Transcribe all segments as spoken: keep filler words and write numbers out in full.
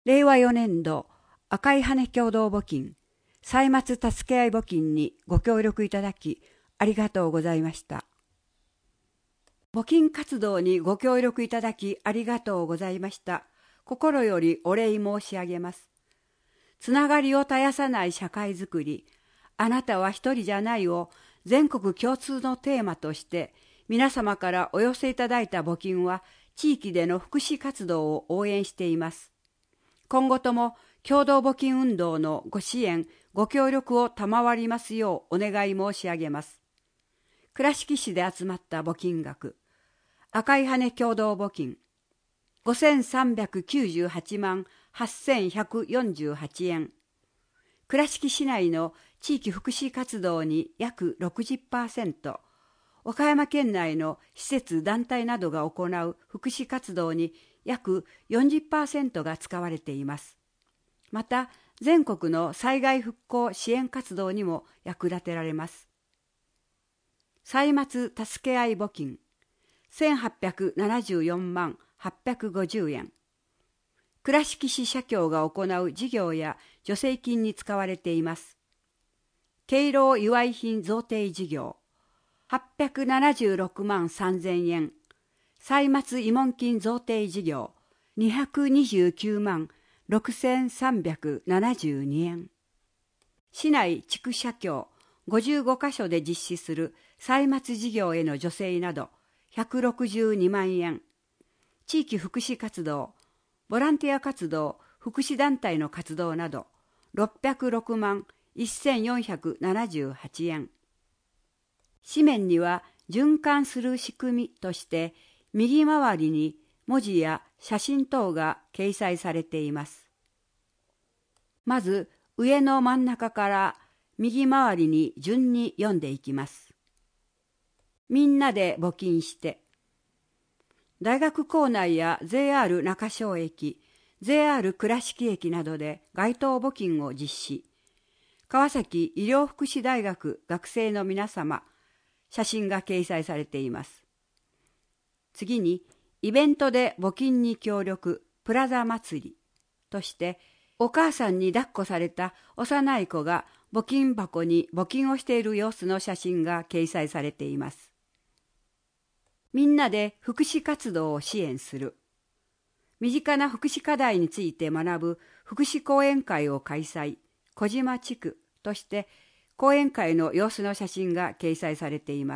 れいわよねんど赤い羽共同募金歳末助け合い募金にご協力いただきありがとうございました。募金活動にご協力いただきありがとうございました。心よりお礼申し上げます。つながりを絶やさない社会づくり、あなたは一人じゃないを全国共通のテーマとして皆様からお寄せいただいた募金は地域での福祉活動を応援しています。今後とも共同募金運動のご支援、ご協力を賜りますようお願い申し上げます。倉敷市で集まった募金額、赤い羽共同募金、ごせんさんびゃくきゅうじゅうはちまんはっせんひゃくよんじゅうはちえん。倉敷市内の地域福祉活動に約 ろくじゅっパーセント、岡山県内の施設団体などが行う福祉活動に約 よんじゅっパーセント が使われています。また、全国の災害復興支援活動にも役立てられます。歳末助け合い募金、せんはっぴゃくななじゅうよんまんはっぴゃくごじゅうえん。倉敷市社協が行う事業や助成金に使われています。敬老祝い品贈呈事業、はっぴゃくななじゅうろくまんさんぜんえん。歳末慰問金贈呈事業、にひゃくにじゅうきゅうまんろくせんさんびゃくななじゅうにえん。市内地区社協ごじゅうごかしょで実施する歳末事業への助成などひゃくろくじゅうにまんえん。地域福祉活動、ボランティア活動、福祉団体の活動などろっぴゃくろくまんせんよんひゃくななじゅうはちえん。紙面には循環する仕組みとして右回りに文字や写真等が掲載されています。まず上の真ん中から右回りに順に読んでいきます。みんなで募金して。大学構内や ジェイアール 中小駅、ジェイアール 倉敷駅などで街頭募金を実施。川崎医療福祉大学学生の皆様、写真が掲載されています。次に、イベントで募金に協力、プラザ祭りとして、お母さんに抱っこされた幼い子が募金箱に募金をしている様子の写真が掲載されています。みんなで福祉活動を支援する。身近な福祉課題について学ぶ福祉講演会を開催、小島地区として、講演会の様子の写真が掲載されています。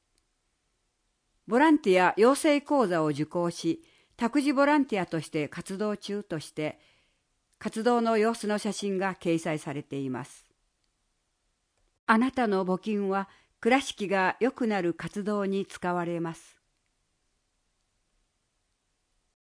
ボランティア養成講座を受講し、託児ボランティアとして活動中として、活動の様子の写真が掲載されています。あなたの募金は倉敷が良くなる活動に使われます。